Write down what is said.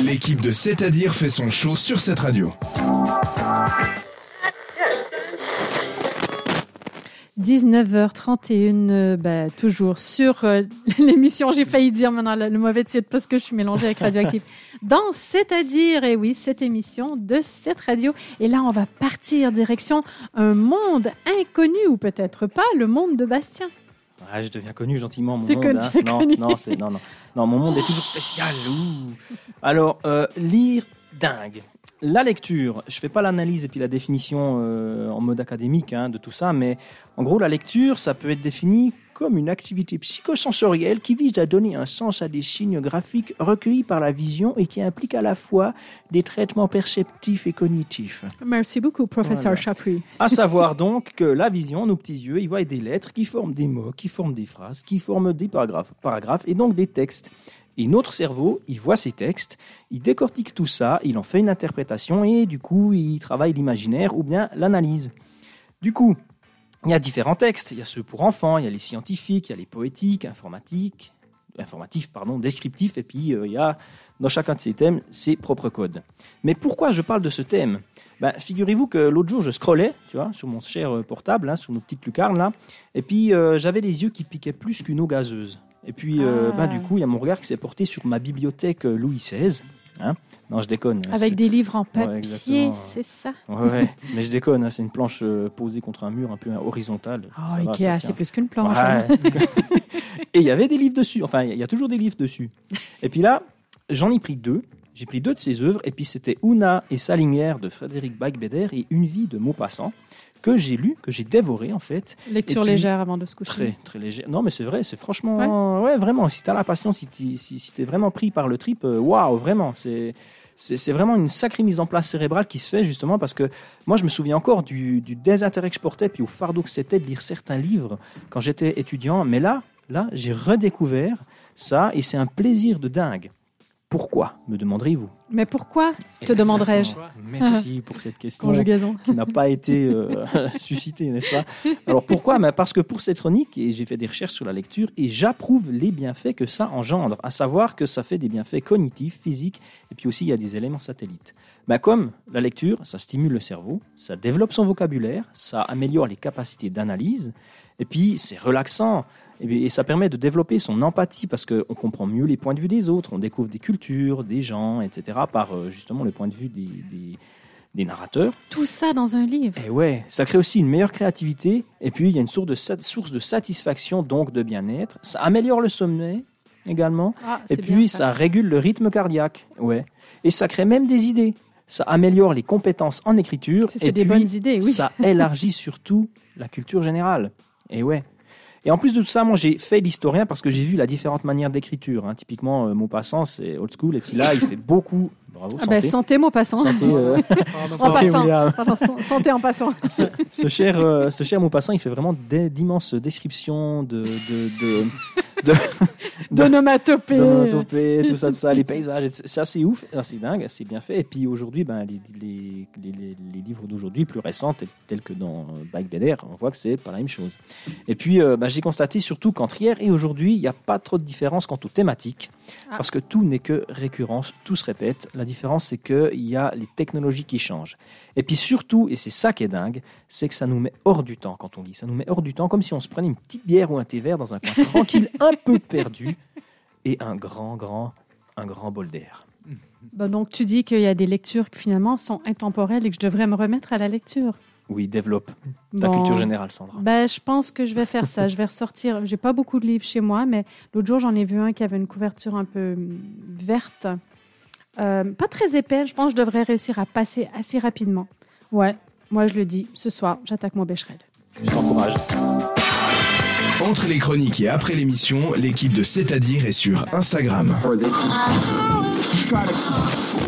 L'équipe de C'est-à-dire fait son show sur cette radio. 19h31, toujours sur l'émission, j'ai failli dire maintenant le mauvais titre parce que je suis mélangée avec Radioactive. Dans C'est-à-dire, et oui, cette émission de cette radio. Et là, on va partir direction un monde inconnu, ou peut-être pas, le monde de Bastien. Ah, je deviens connu gentiment, mon T'es monde. connu. Non, mon monde est toujours spécial. Ouh. Alors, lire dingue. La lecture, je fais pas l'analyse et puis la définition en mode académique de tout ça, mais en gros, la lecture, ça peut être défini comme une activité psychosensorielle qui vise à donner un sens à des signes graphiques recueillis par la vision et qui implique à la fois des traitements perceptifs et cognitifs. Merci beaucoup, professeur Chapuis. À savoir donc que la vision, nos petits yeux, ils voient des lettres qui forment des mots, qui forment des phrases, qui forment des paragraphes et donc des textes. Et notre cerveau, il voit ces textes, il décortique tout ça, il en fait une interprétation et du coup, il travaille l'imaginaire ou bien l'analyse. Du coup, il y a différents textes. Il y a ceux pour enfants, il y a les scientifiques, il y a les poétiques, informatifs, descriptifs, et puis il y a dans chacun de ces thèmes ses propres codes. Mais pourquoi je parle de ce thème ? Figurez-vous que l'autre jour, je scrollais, tu vois, sur mon cher portable, sur nos petites lucarnes là, et puis j'avais les yeux qui piquaient plus qu'une eau gazeuse. Et puis, du coup, il y a mon regard qui s'est porté sur ma bibliothèque Louis XVI. Non, je déconne. Avec des livres en Ouais, papier, c'est ça. Ouais, mais je déconne. C'est une planche posée contre un mur un peu horizontal. Oh, Ikea, c'est plus qu'une planche. Ouais. Et il y avait des livres dessus. Enfin, il y a toujours des livres dessus. Et puis là, j'en ai pris deux. J'ai pris deux de ses œuvres. Et puis, c'était Una et sa lumière de Frédéric Beigbeder et Une vie de Maupassant, que j'ai lu, que j'ai dévoré en fait. Lecture légère avant de se coucher. Très, très légère. Non, mais c'est vrai, c'est franchement... Ouais, vraiment, si tu as la passion, si t'es vraiment pris par le trip, waouh, vraiment, c'est vraiment une sacrée mise en place cérébrale qui se fait justement parce que moi, je me souviens encore du désintérêt que je portais puis au fardeau que c'était de lire certains livres quand j'étais étudiant. Mais là, j'ai redécouvert ça et c'est un plaisir de dingue. Pourquoi, me demanderez-vous ? Mais pourquoi, te demanderais-je ? Merci pour cette question Conjugaison. Qui n'a pas été suscitée, n'est-ce pas ? Alors pourquoi ? Parce que pour cette chronique, et j'ai fait des recherches sur la lecture, et j'approuve les bienfaits que ça engendre, à savoir que ça fait des bienfaits cognitifs, physiques, et puis aussi il y a des éléments satellites. Comme la lecture, ça stimule le cerveau, ça développe son vocabulaire, ça améliore les capacités d'analyse, et puis c'est relaxant. Et ça permet de développer son empathie parce qu'on comprend mieux les points de vue des autres, on découvre des cultures, des gens, etc. par justement le point de vue des narrateurs. Tout ça dans un livre. Et ouais, ça crée aussi une meilleure créativité et puis il y a une source de satisfaction, donc de bien-être. Ça améliore le sommeil également et puis ça régule le rythme cardiaque. Ouais. Et ça crée même des idées. Ça améliore les compétences en écriture c'est des bonnes idées, oui. Ça élargit surtout la culture générale. Et ouais. Et en plus de tout ça, moi, j'ai fait l'historien parce que j'ai vu la différente manière d'écriture. Typiquement, Maupassant, c'est old school. Et puis là, il fait beaucoup... Bravo, santé. Santé, Maupassant. Santé, en passant. Santé en passant. Ce cher Maupassant, il fait vraiment d'immenses descriptions d'onomatopées, tout ça, les paysages. C'est assez ouf, c'est dingue, c'est bien fait. Et puis aujourd'hui, les livres d'aujourd'hui, plus récents, tels que dans Beigbeder, on voit que c'est pas la même chose. Et puis, j'ai constaté surtout qu'entre hier et aujourd'hui, il n'y a pas trop de différence quant aux thématiques, parce que tout n'est que récurrence, tout se répète. La différence, c'est qu'il y a les technologies qui changent. Et puis surtout, et c'est ça qui est dingue, c'est que ça nous met hors du temps quand on lit. Ça nous met hors du temps, comme si on se prenait une petite bière ou un thé vert dans un coin tranquille, un peu perdu, et un grand bol d'air. Donc tu dis qu'il y a des lectures qui finalement sont intemporelles et que je devrais me remettre à la lecture. Oui, développe ta culture générale, Sandra. Je pense que je vais faire ça. Je vais ressortir. J'ai pas beaucoup de livres chez moi, mais l'autre jour, j'en ai vu un qui avait une couverture un peu verte. Pas très épais. Je pense que je devrais réussir à passer assez rapidement. Ouais, moi je le dis. Ce soir, j'attaque mon Becherel. Je t'encourage. Entre les chroniques et après l'émission, l'équipe de C'est-à-dire est sur Instagram.